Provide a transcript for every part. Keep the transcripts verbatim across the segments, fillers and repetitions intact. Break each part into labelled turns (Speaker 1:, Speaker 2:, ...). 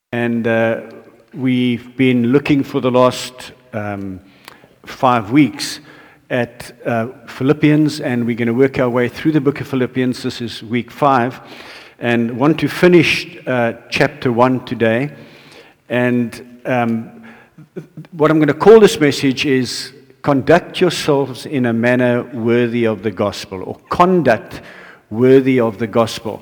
Speaker 1: And uh, we've been looking for the last um, five weeks at uh, Philippians, and we're going to work our way through the book of Philippians. This is week five, and want to finish uh, chapter one today. And um, what I'm going to call this message is conduct yourselves in a manner worthy of the gospel, or conduct worthy of the gospel.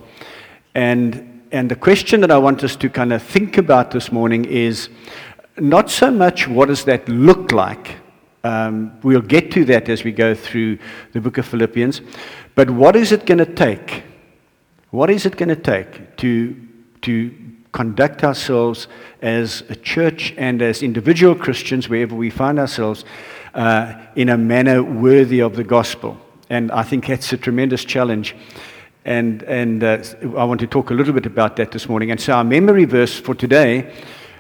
Speaker 1: And And the question that I want us to kind of think about this morning is not so much what does that look like. Um, we'll get to that as we go through the book of Philippians. But what is it going to take? What is it going to take to, to conduct ourselves as a church and as individual Christians, wherever we find ourselves, uh, in a manner worthy of the gospel? And I think that's a tremendous challenge. And and uh, I want to talk a little bit about that this morning. And so our memory verse for today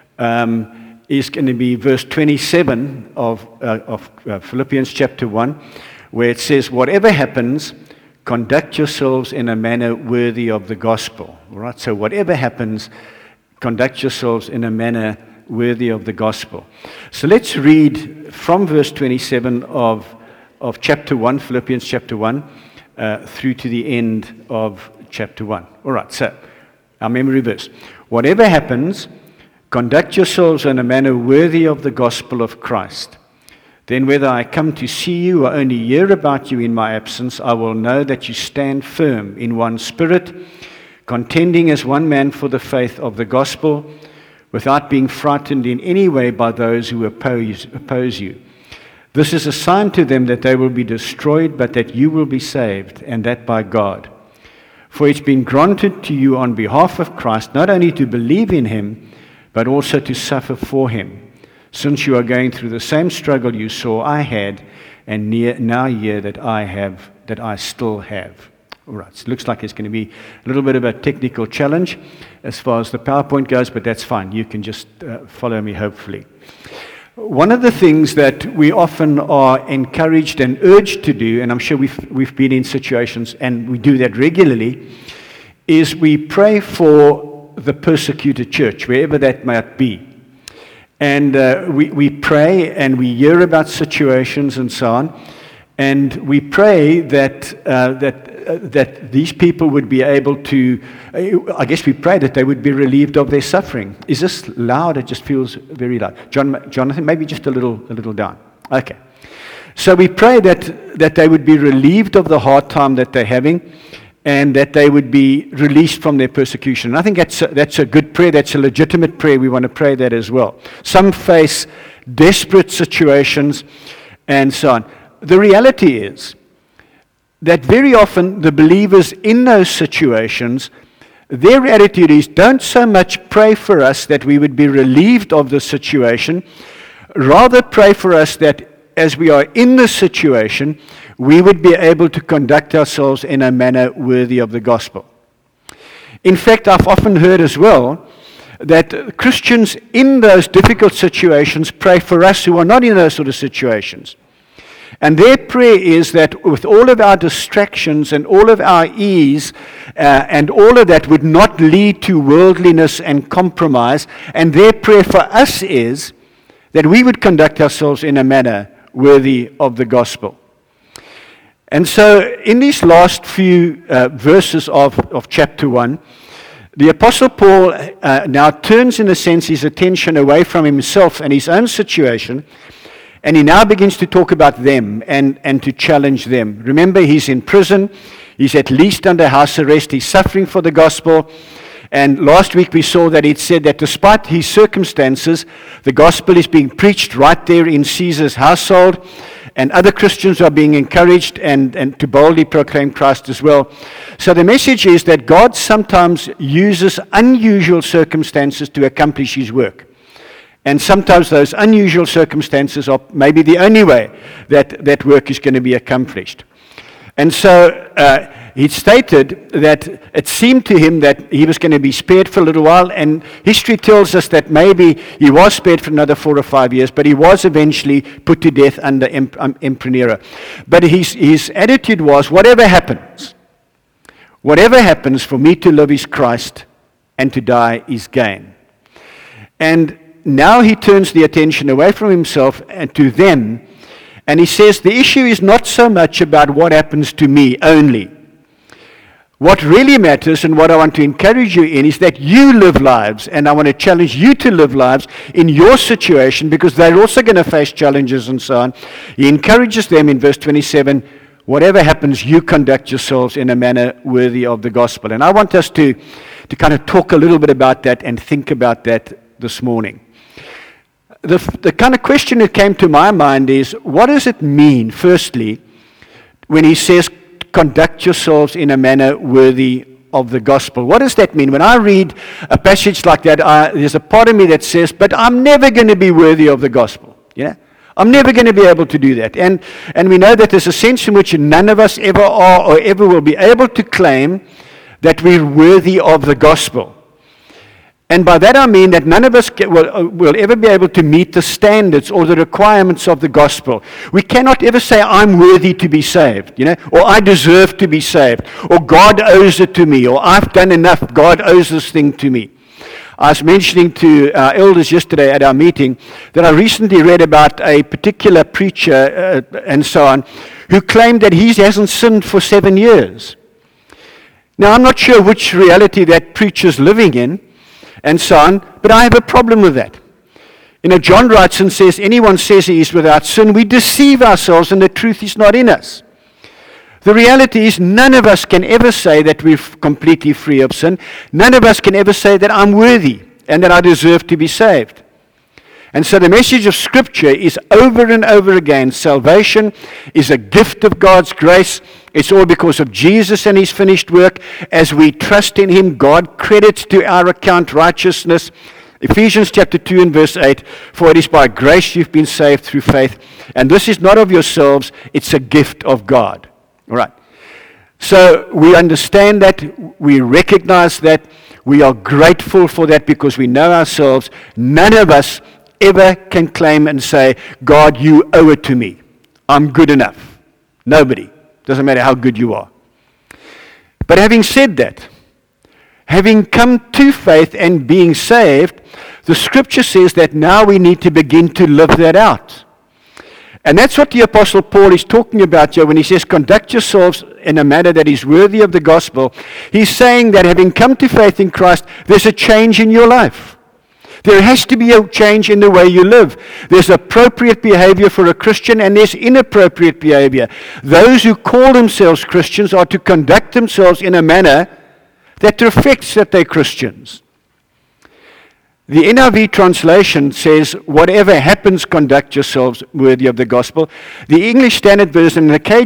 Speaker 1: um, is going to be verse twenty-seven of, uh, of uh, Philippians chapter one, where it says, whatever happens, conduct yourselves in a manner worthy of the gospel. All right? So whatever happens, conduct yourselves in a manner worthy of the gospel. So let's read from verse twenty-seven of, of chapter one, Philippians chapter one, Uh, through to the end of chapter one. All right, so our memory verse. Whatever happens, conduct yourselves in a manner worthy of the gospel of Christ. Then whether I come to see you or only hear about you in my absence, I will know that you stand firm in one spirit, contending as one man for the faith of the gospel, without being frightened in any way by those who oppose, oppose you. This is a sign to them that they will be destroyed, but that you will be saved, and that by God. For it's been granted to you on behalf of Christ not only to believe in him, but also to suffer for him, since you are going through the same struggle you saw I had, and near, now hear that I have, that I still have. All right, so it looks like it's going to be a little bit of a technical challenge as far as the PowerPoint goes, but that's fine. You can just uh, follow me, hopefully. One of the things that we often are encouraged and urged to do, and I'm sure we've we've been in situations and we do that regularly, is we pray for the persecuted church, wherever that might be. And uh, we, we pray and we hear about situations and so on, and we pray that uh, that uh, that these people would be able to, uh, I guess we pray that they would be relieved of their suffering. Is this loud? It just feels very loud. John, Jonathan, maybe just a little a little down. Okay. So we pray that that they would be relieved of the hard time that they're having, and that they would be released from their persecution. And I think that's a, that's a good prayer. That's a legitimate prayer. We want to pray that as well. Some face desperate situations and so on. The reality is that very often the believers in those situations, their attitude is, don't so much pray for us that we would be relieved of the situation, rather pray for us that as we are in the situation, we would be able to conduct ourselves in a manner worthy of the gospel. In fact, I've often heard as well that Christians in those difficult situations pray for us who are not in those sort of situations. And their prayer is that with all of our distractions and all of our ease uh, and all of that would not lead to worldliness and compromise. And their prayer for us is that we would conduct ourselves in a manner worthy of the gospel. And so in these last few uh, verses of, of chapter one, the Apostle Paul uh, now turns, in a sense, his attention away from himself and his own situation. And he now begins to talk about them and, and to challenge them. Remember, he's in prison. He's at least under house arrest. He's suffering for the gospel. And last week we saw that it said that despite his circumstances, the gospel is being preached right there in Caesar's household. And other Christians are being encouraged and, and to boldly proclaim Christ as well. So the message is that God sometimes uses unusual circumstances to accomplish his work. And sometimes those unusual circumstances are maybe the only way that that work is going to be accomplished. And so uh, he stated that it seemed to him that he was going to be spared for a little while, and history tells us that maybe he was spared for another four or five years, but he was eventually put to death under Emperor Nero. But his, his attitude was, whatever happens, whatever happens, for me to live is Christ, and to die is gain. And now he turns the attention away from himself and to them. And he says, the issue is not so much about what happens to me only. What really matters and what I want to encourage you in is that you live lives, and I want to challenge you to live lives in your situation because they're also going to face challenges and so on. He encourages them in verse twenty-seven, whatever happens, you conduct yourselves in a manner worthy of the gospel. And I want us to, to kind of talk a little bit about that and think about that this morning. The, the kind of question that came to my mind is, what does it mean, firstly, when he says, conduct yourselves in a manner worthy of the gospel? What does that mean? When I read a passage like that, I, there's a part of me that says, but I'm never going to be worthy of the gospel. You know? I'm never going to be able to do that. And, and we know that there's a sense in which none of us ever are or ever will be able to claim that we're worthy of the gospel. And by that I mean that none of us get, will, will ever be able to meet the standards or the requirements of the gospel. We cannot ever say, I'm worthy to be saved, you know, or I deserve to be saved, or God owes it to me, or I've done enough, God owes this thing to me. I was mentioning to our elders yesterday at our meeting that I recently read about a particular preacher uh, and so on who claimed that he hasn't sinned for seven years. Now, I'm not sure which reality that preacher's living in, and so on, but I have a problem with that. You know, John writes and says, anyone says he is without sin, we deceive ourselves and the truth is not in us. The reality is none of us can ever say that we're completely free of sin. None of us can ever say that I'm worthy and that I deserve to be saved. And so the message of Scripture is over and over again, salvation is a gift of God's grace. It's all because of Jesus and His finished work. As we trust in Him, God credits to our account righteousness. Ephesians chapter two and verse eight, for it is by grace you've been saved through faith. And this is not of yourselves, it's a gift of God. All right. So we understand that, we recognize that, we are grateful for that because we know ourselves. None of us ever can claim and say, God, you owe it to me. I'm good enough. Nobody. Doesn't matter how good you are. But having said that, having come to faith and being saved, the Scripture says that now we need to begin to live that out. And that's what the Apostle Paul is talking about here when he says, conduct yourselves in a manner that is worthy of the gospel. He's saying that having come to faith in Christ, there's a change in your life. There has to be a change in the way you live. There's appropriate behavior for a Christian and there's inappropriate behavior. Those who call themselves Christians are to conduct themselves in a manner that reflects that they're Christians. The N I V translation says, whatever happens, conduct yourselves worthy of the gospel. The English Standard Version and the K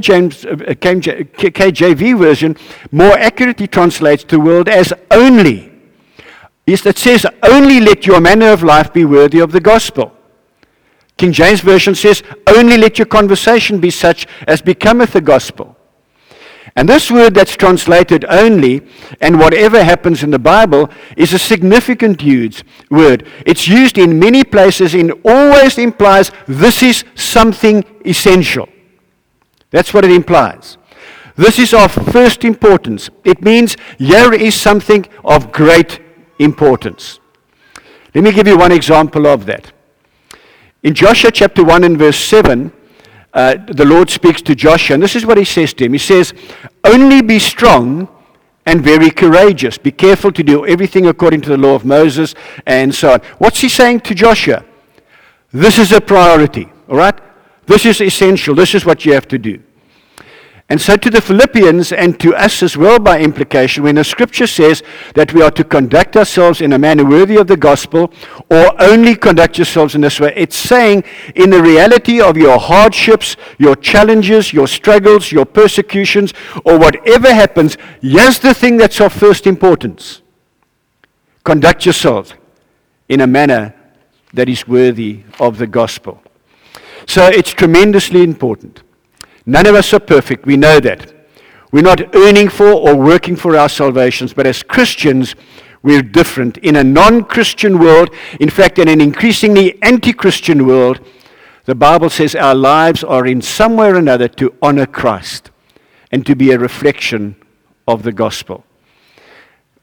Speaker 1: J V version more accurately translates the word as only. Yes, it says, only let your manner of life be worthy of the gospel. King James Version says, only let your conversation be such as becometh the gospel. And this word that's translated only, and whatever happens in the Bible, is a significant use, word. It's used in many places and always implies this is something essential. That's what it implies. This is of first importance. It means here is something of great importance. Let me give you one example of that. In Joshua chapter one and verse seven, uh, the Lord speaks to Joshua, and this is what he says to him. He says, only be strong and very courageous. Be careful to do everything according to the law of Moses, and so on. What's he saying to Joshua? This is a priority, all right? This is essential. This is what you have to do. And so to the Philippians and to us as well by implication, when the Scripture says that we are to conduct ourselves in a manner worthy of the gospel, or only conduct yourselves in this way, it's saying in the reality of your hardships, your challenges, your struggles, your persecutions, or whatever happens, here's the thing that's of first importance. Conduct yourselves in a manner that is worthy of the gospel. So it's tremendously important. None of us are perfect. We know that. We're not earning for or working for our salvations, but as Christians, we're different. In a non-Christian world, in fact, in an increasingly anti-Christian world, the Bible says our lives are in some way or another to honor Christ and to be a reflection of the gospel.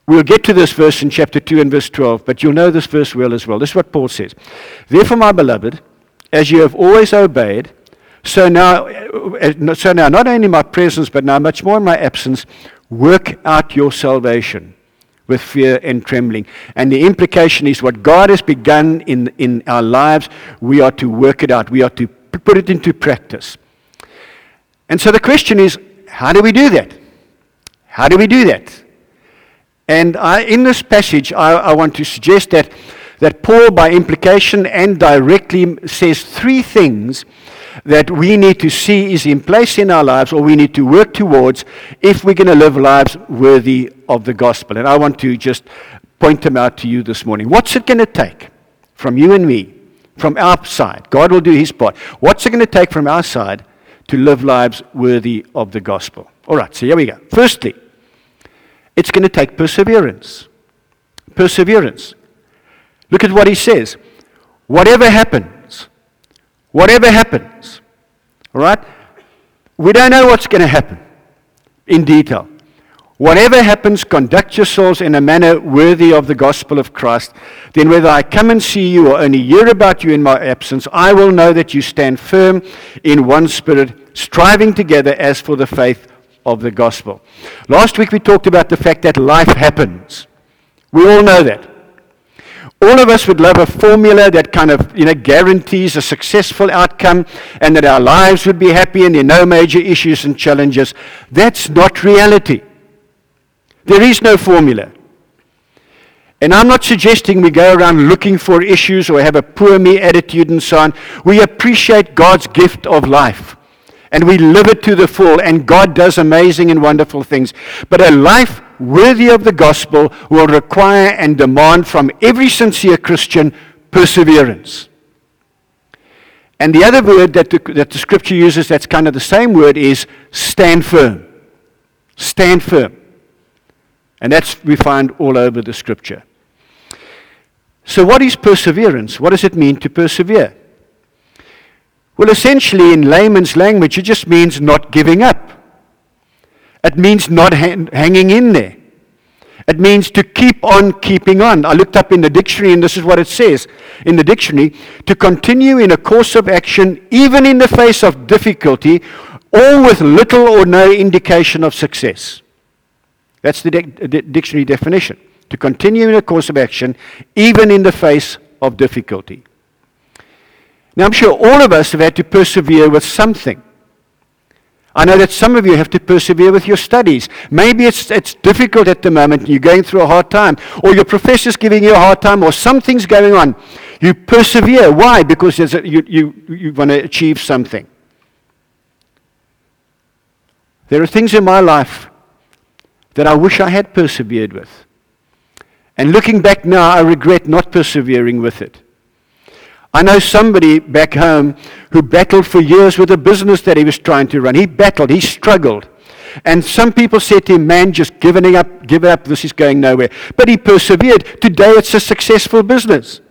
Speaker 1: We'll get to this verse in chapter two and verse twelve, but you'll know this verse well as well. This is what Paul says. Therefore, my beloved, as you have always obeyed, so now, so now not only in my presence, but now much more in my absence, work out your salvation with fear and trembling. And the implication is what God has begun in, in our lives, we are to work it out. We are to put it into practice. And so the question is, how do we do that? How do we do that? And I, in this passage, I, I want to suggest that, that Paul, by implication and directly, says three things that we need to see is in place in our lives, or we need to work towards if we're going to live lives worthy of the gospel. And I want to just point them out to you this morning. What's it going to take from you and me, from our side? God will do his part. What's it going to take from our side to live lives worthy of the gospel? All right, so here we go. Firstly, it's going to take perseverance. Perseverance. Look at what he says. Whatever happens, whatever happens, all right? We don't know what's going to happen in detail. Whatever happens, conduct yourselves in a manner worthy of the gospel of Christ. Then whether I come and see you or only hear about you in my absence, I will know that you stand firm in one spirit, striving together as for the faith of the gospel. Last week we talked about the fact that life happens. We all know that. All of us would love a formula that kind of, you know, guarantees a successful outcome and that our lives would be happy and there are no major issues and challenges. That's not reality. There is no formula. And I'm not suggesting we go around looking for issues or have a poor me attitude and so on. We appreciate God's gift of life. And we live it to the full, and God does amazing and wonderful things. But a life worthy of the gospel will require and demand from every sincere Christian perseverance. And the other word that the, that the scripture uses that's kind of the same word is stand firm. Stand firm. And that's we find all over the scripture. So what is perseverance? What does it mean to persevere? Well, essentially, in layman's language, it just means not giving up. It means not ha- hanging in there. It means to keep on keeping on. I looked up in the dictionary, and this is what it says in the dictionary: to continue in a course of action, even in the face of difficulty, or with little or no indication of success. That's the di- di- dictionary definition. To continue in a course of action, even in the face of difficulty. Now, I'm sure all of us have had to persevere with something. I know that some of you have to persevere with your studies. Maybe it's it's difficult at the moment, and you're going through a hard time, or your professor's giving you a hard time, or something's going on. You persevere. Why? Because there's a, you, you, you want to achieve something. There are things in my life that I wish I had persevered with. And looking back now, I regret not persevering with it. I know somebody back home who battled for years with a business that he was trying to run. He battled, he struggled. And some people said to him, man, just giving up, give it up, this is going nowhere. But he persevered. Today it's a successful business.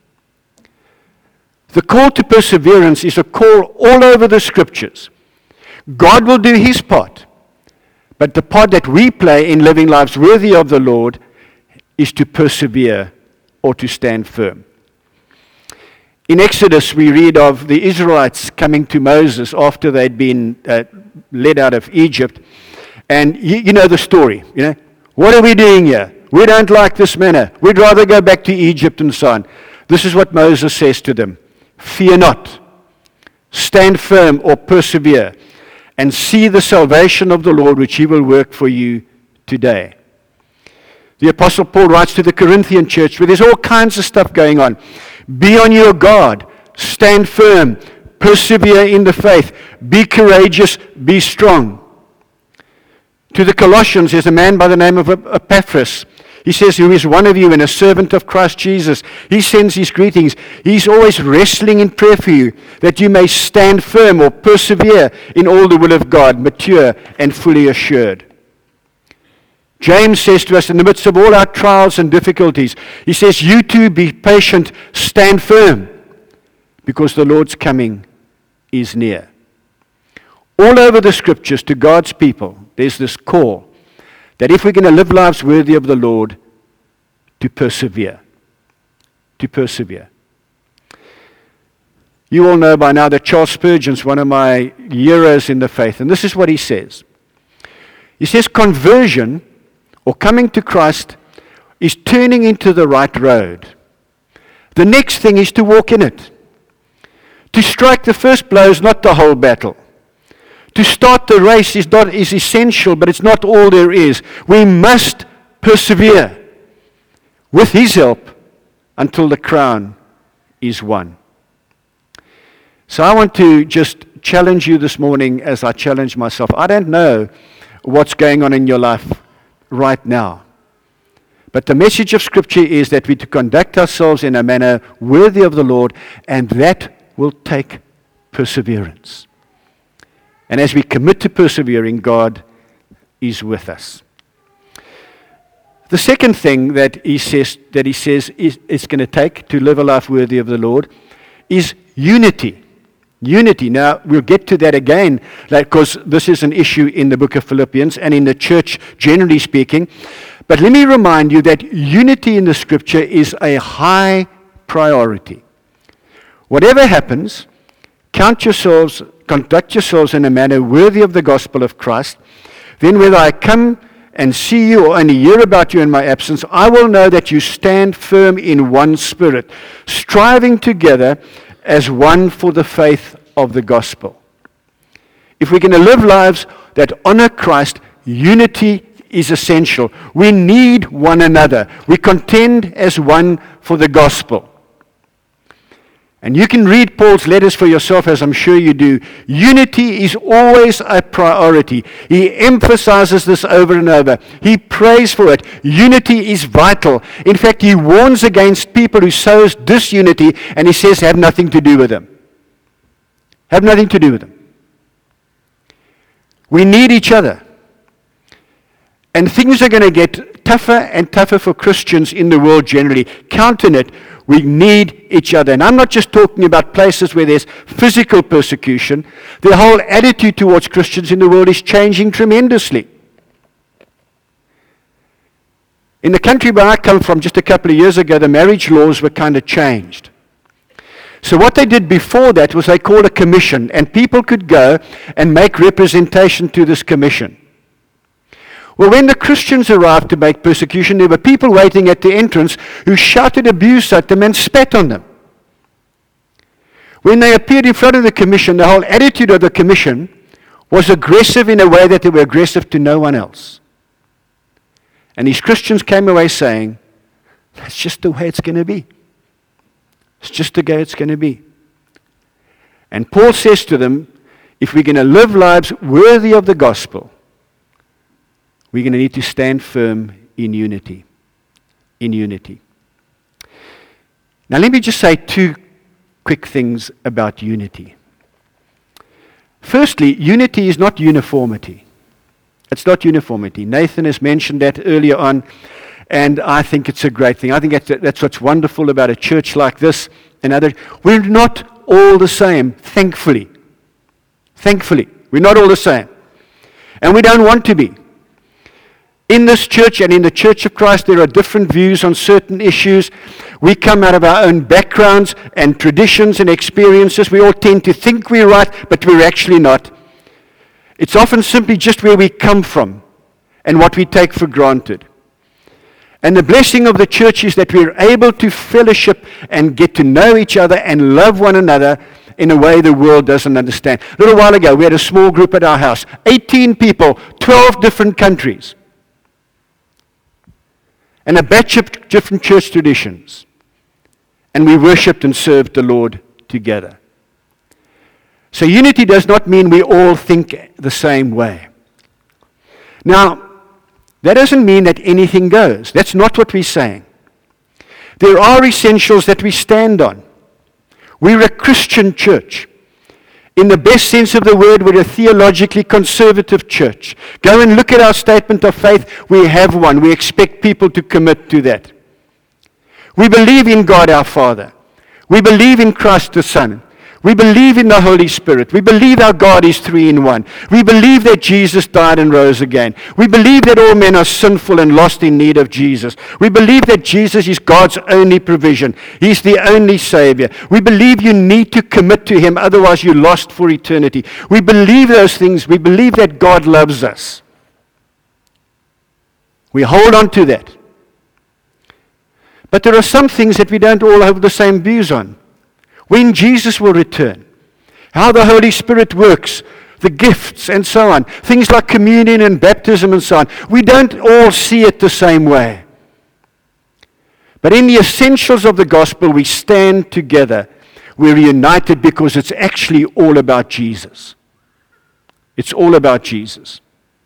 Speaker 1: The call to perseverance is a call all over the scriptures. God will do his part. But the part that we play in living lives worthy of the Lord is to persevere or to stand firm. In Exodus, we read of the Israelites coming to Moses after they'd been uh, led out of Egypt. And you, you know the story, you know. What are we doing here? We don't like this manner. We'd rather go back to Egypt and so on. This is what Moses says to them. Fear not. Stand firm or persevere and see the salvation of the Lord which he will work for you today. The Apostle Paul writes to the Corinthian church where there's all kinds of stuff going on. Be on your guard, stand firm, persevere in the faith, be courageous, be strong. To the Colossians, there's a man by the name of Epaphras. He says, who is one of you and a servant of Christ Jesus. He sends his greetings. He's always wrestling in prayer for you, that you may stand firm or persevere in all the will of God, mature and fully assured. James says to us in the midst of all our trials and difficulties, he says, you too be patient, stand firm, because the Lord's coming is near. All over the scriptures to God's people, there's this call that if we're going to live lives worthy of the Lord, to persevere. To persevere. You all know by now that Charles Spurgeon's one of my heroes in the faith, and this is what he says. He says, conversion, or coming to Christ, is turning into the right road. The next thing is to walk in it. To strike the first blow is not the whole battle. To start the race is not is essential, but it's not all there is. We must persevere with His help until the crown is won. So I want to just challenge you this morning as I challenge myself. I don't know what's going on in your life right now. But the message of Scripture is that we're to conduct ourselves in a manner worthy of the Lord, and that will take perseverance. And as we commit to persevering, God is with us. The second thing that he says that he says is it's going to take to live a life worthy of the Lord is unity. Unity. Now, we'll get to that again, because this is an issue in the book of Philippians and in the church, generally speaking. But let me remind you that unity in the Scripture is a high priority. Whatever happens, count yourselves, conduct yourselves in a manner worthy of the gospel of Christ. Then whether I come and see you or only hear about you in my absence, I will know that you stand firm in one spirit, striving together as one for the faith of the gospel. If we're going to live lives that honor Christ, unity is essential. We need one another. We contend as one for the gospel. And you can read Paul's letters for yourself, as I'm sure you do. Unity is always a priority. He emphasizes this over and over. He prays for it. Unity is vital. In fact, he warns against people who sow disunity, and he says, have nothing to do with them. Have nothing to do with them. We need each other. And things are going to get tougher and tougher for Christians in the world generally. Counting it, we need each other. And I'm not just talking about places where there's physical persecution. The whole attitude towards Christians in the world is changing tremendously. In the country where I come from, just a couple of years ago, the marriage laws were kind of changed. So what they did before that was they called a commission, and people could go and make representation to this commission. Well, when the Christians arrived to make persecution, there were people waiting at the entrance who shouted abuse at them and spat on them. When they appeared in front of the commission, the whole attitude of the commission was aggressive in a way that they were aggressive to no one else. And these Christians came away saying, that's just the way it's going to be. It's just the way it's going to be. And Paul says to them, if we're going to live lives worthy of the gospel, we're going to need to stand firm in unity. In unity. Now let me just say two quick things about unity. Firstly, unity is not uniformity. It's not uniformity. Nathan has mentioned that earlier on, and I think it's a great thing. I think that's, that's what's wonderful about a church like this and other. We're not all the same, thankfully. Thankfully. We're not all the same. And we don't want to be. In this church and in the Church of Christ, there are different views on certain issues. We come out of our own backgrounds and traditions and experiences. We all tend to think we're right, but we're actually not. It's often simply just where we come from and what we take for granted. And the blessing of the church is that we're able to fellowship and get to know each other and love one another in a way the world doesn't understand. A little while ago, we had a small group at our house. eighteen people, twelve different countries. And a batch of different church traditions. And we worshipped and served the Lord together. So unity does not mean we all think the same way. Now, that doesn't mean that anything goes. That's not what we're saying. There are essentials that we stand on. We're a Christian church. In the best sense of the word, we're a theologically conservative church. Go and look at our statement of faith. We have one. We expect people to commit to that. We believe in God our Father. We believe in Christ the Son. We believe in the Holy Spirit. We believe our God is three in one. We believe that Jesus died and rose again. We believe that all men are sinful and lost in need of Jesus. We believe that Jesus is God's only provision. He's the only Savior. We believe you need to commit to Him, otherwise you're lost for eternity. We believe those things. We believe that God loves us. We hold on to that. But there are some things that we don't all have the same views on. When Jesus will return, how the Holy Spirit works, the gifts and so on, things like communion and baptism and so on. We don't all see it the same way. But in the essentials of the gospel, we stand together. We're united because it's actually all about Jesus. It's all about Jesus.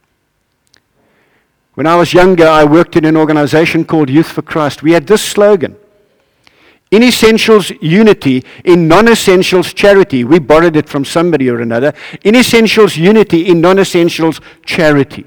Speaker 1: When I was younger, I worked in an organization called Youth for Christ. We had this slogan: in essentials, unity. In non-essentials, charity. We borrowed it from somebody or another. In essentials, unity. In non-essentials, charity.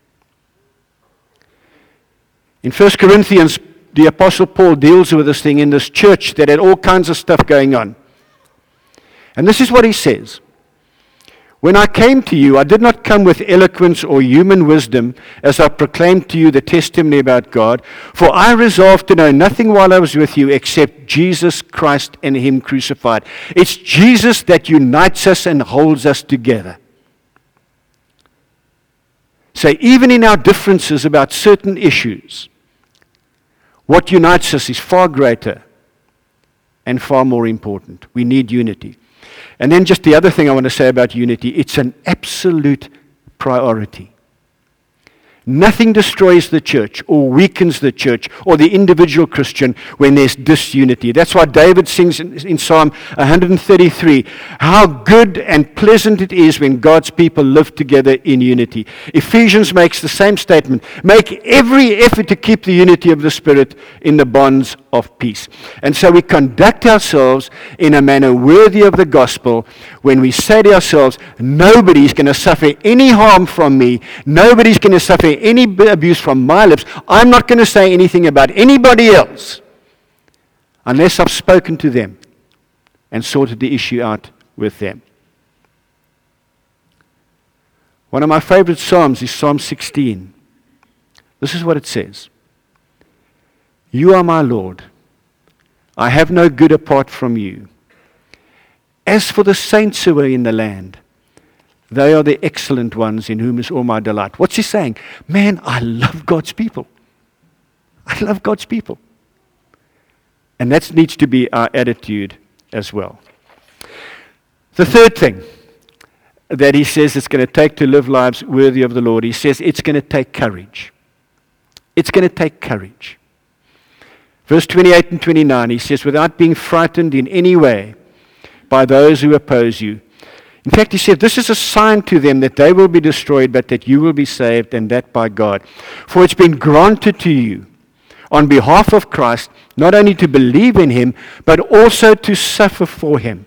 Speaker 1: In First Corinthians, the Apostle Paul deals with this thing in this church that had all kinds of stuff going on. And this is what he says: when I came to you, I did not come with eloquence or human wisdom as I proclaimed to you the testimony about God, for I resolved to know nothing while I was with you except Jesus Christ and Him crucified. It's Jesus that unites us and holds us together. So even in our differences about certain issues, what unites us is far greater and far more important. We need unity. And then just the other thing I want to say about unity, it's an absolute priority. Nothing destroys the church or weakens the church or the individual Christian when there's disunity. That's why David sings in, in Psalm one thirty-three, how good and pleasant it is when God's people live together in unity. Ephesians makes the same statement: make every effort to keep the unity of the Spirit in the bonds of peace. And so we conduct ourselves in a manner worthy of the gospel when we say to ourselves, nobody's going to suffer any harm from me, nobody's going to suffer any abuse from my lips, I'm not going to say anything about anybody else unless I've spoken to them and sorted the issue out with them. One of my favorite Psalms is Psalm sixteen. This is what it says: you are my Lord. I have no good apart from you. As for the saints who are in the land, they are the excellent ones in whom is all my delight. What's he saying? Man, I love God's people. I love God's people. And that needs to be our attitude as well. The third thing that he says it's going to take to live lives worthy of the Lord, he says it's going to take courage. It's going to take courage. Verse twenty-eight and twenty-nine, he says, without being frightened in any way by those who oppose you. In fact, he said, this is a sign to them that they will be destroyed, but that you will be saved, and that by God. For it's been granted to you on behalf of Christ, not only to believe in Him, but also to suffer for Him.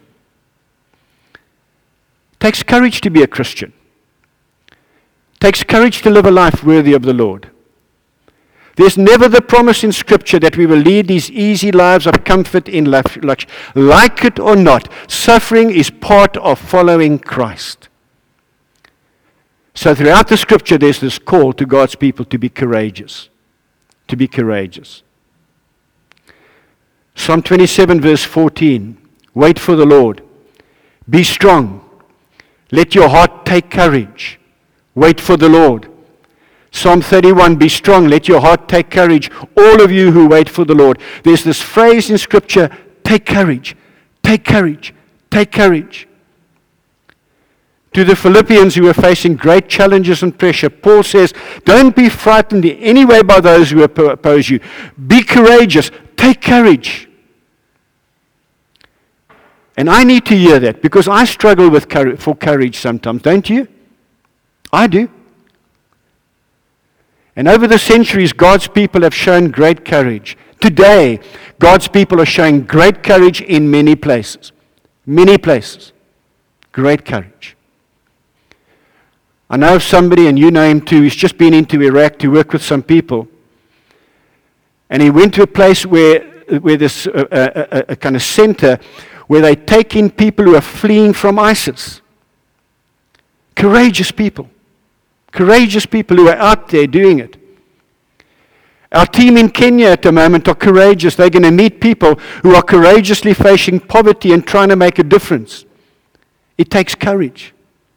Speaker 1: It takes courage to be a Christian. It takes courage to live a life worthy of the Lord. There's never the promise in Scripture that we will lead these easy lives of comfort in luxury. Like it or not, suffering is part of following Christ. So throughout the Scripture, there's this call to God's people to be courageous. To be courageous. Psalm twenty-seven, verse fourteen. Wait for the Lord. Be strong. Let your heart take courage. Wait for the Lord. Psalm thirty-one, be strong, let your heart take courage, all of you who wait for the Lord. There's this phrase in Scripture, take courage, take courage, take courage. To the Philippians who were facing great challenges and pressure, Paul says, don't be frightened in any way by those who oppose you. Be courageous, take courage. And I need to hear that because I struggle with courage, for courage sometimes, don't you? I do. And over the centuries, God's people have shown great courage. Today, God's people are showing great courage in many places. Many places. Great courage. I know of somebody, and you know him too, he's just been into Iraq to work with some people. And he went to a place where, where there's a, a, a kind of center where they take in people who are fleeing from ISIS. Courageous people. Courageous people who are out there doing it. Our team in Kenya at the moment are courageous. They're going to meet people who are courageously facing poverty and trying to make a difference. It takes courage.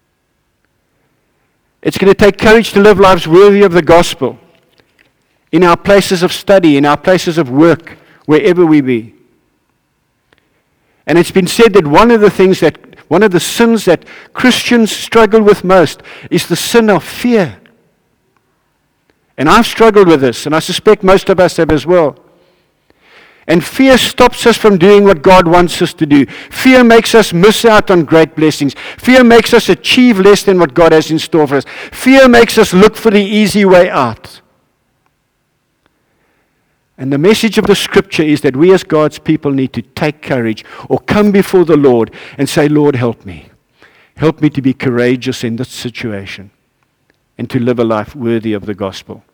Speaker 1: It's going to take courage to live lives worthy of the gospel in our places of study, in our places of work, wherever we be. And it's been said that one of the things that, one of the sins that Christians struggle with most is the sin of fear. And I've struggled with this, and I suspect most of us have as well. And fear stops us from doing what God wants us to do. Fear makes us miss out on great blessings. Fear makes us achieve less than what God has in store for us. Fear makes us look for the easy way out. And the message of the Scripture is that we as God's people need to take courage or come before the Lord and say, Lord, help me. Help me to be courageous in this situation and to live a life worthy of the gospel.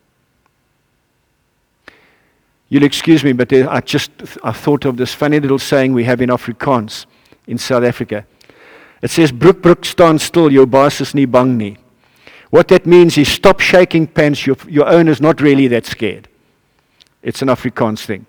Speaker 1: You'll excuse me, but there, I just I thought of this funny little saying we have in Afrikaans in South Africa. It says, "Broek broek staan stil, jou baas is nie bang nie." What that means is stop shaking pants, your, your owner's not really that scared. It's an Afrikaans thing.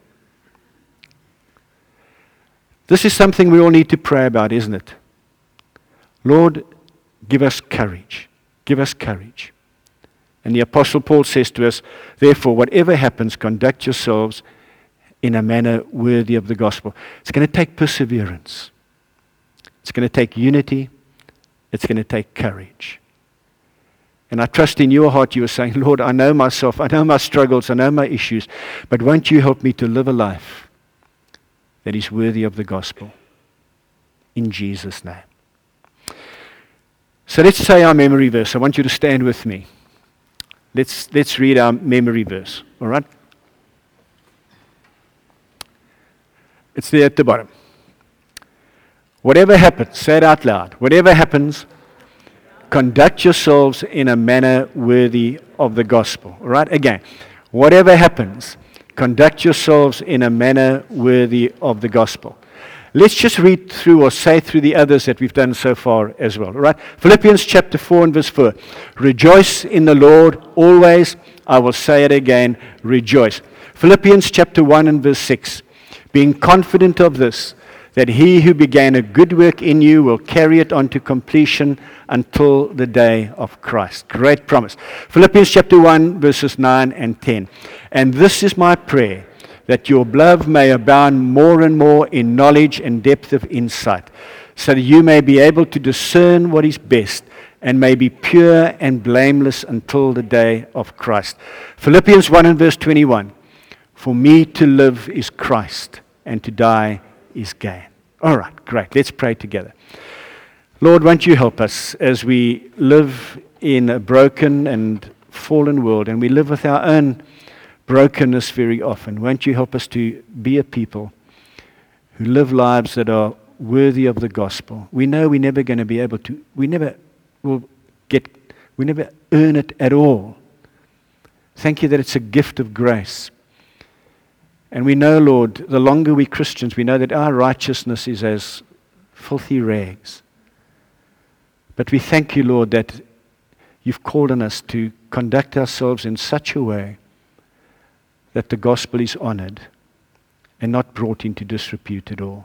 Speaker 1: This is something we all need to pray about, isn't it? Lord, give us courage. Give us courage. And the Apostle Paul says to us, therefore, whatever happens, conduct yourselves in a manner worthy of the gospel. It's going to take perseverance. It's going to take unity. It's going to take courage. And I trust in your heart you are saying, Lord, I know myself, I know my struggles, I know my issues, but won't you help me to live a life that is worthy of the gospel? In Jesus' name. So let's say our memory verse. I want you to stand with me. Let's, let's read our memory verse, all right? It's there at the bottom. Whatever happens, say it out loud. Whatever happens, conduct yourselves in a manner worthy of the gospel. All right? Again, whatever happens, conduct yourselves in a manner worthy of the gospel. Let's just read through or say through the others that we've done so far as well. All right? Philippians chapter four and verse four. Rejoice in the Lord always. I will say it again. Rejoice. Philippians chapter one and verse six. Being confident of this, that he who began a good work in you will carry it on to completion until the day of Christ. Great promise. Philippians chapter one, verses nine and ten. And this is my prayer, that your love may abound more and more in knowledge and depth of insight, so that you may be able to discern what is best and may be pure and blameless until the day of Christ. Philippians one and verse twenty-one. For me to live is Christ, and to die is gain. All right, great. Let's pray together. Lord, won't you help us as we live in a broken and fallen world, and we live with our own brokenness very often. Won't you help us to be a people who live lives that are worthy of the gospel? We know we're never going to be able to, we never will get, we never earn it at all. Thank you that it's a gift of grace. And we know, Lord, the longer we Christians, we know that our righteousness is as filthy rags. But we thank you, Lord, that you've called on us to conduct ourselves in such a way that the gospel is honored and not brought into disrepute at all.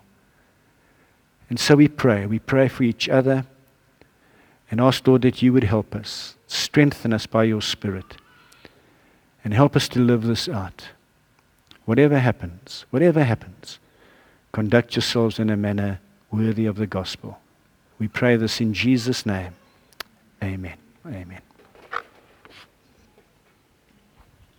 Speaker 1: And so we pray. We pray for each other and ask, Lord, that you would help us, strengthen us by your Spirit, and help us to live this out. Whatever happens, whatever happens, conduct yourselves in a manner worthy of the gospel. We pray this in Jesus' name. Amen. Amen.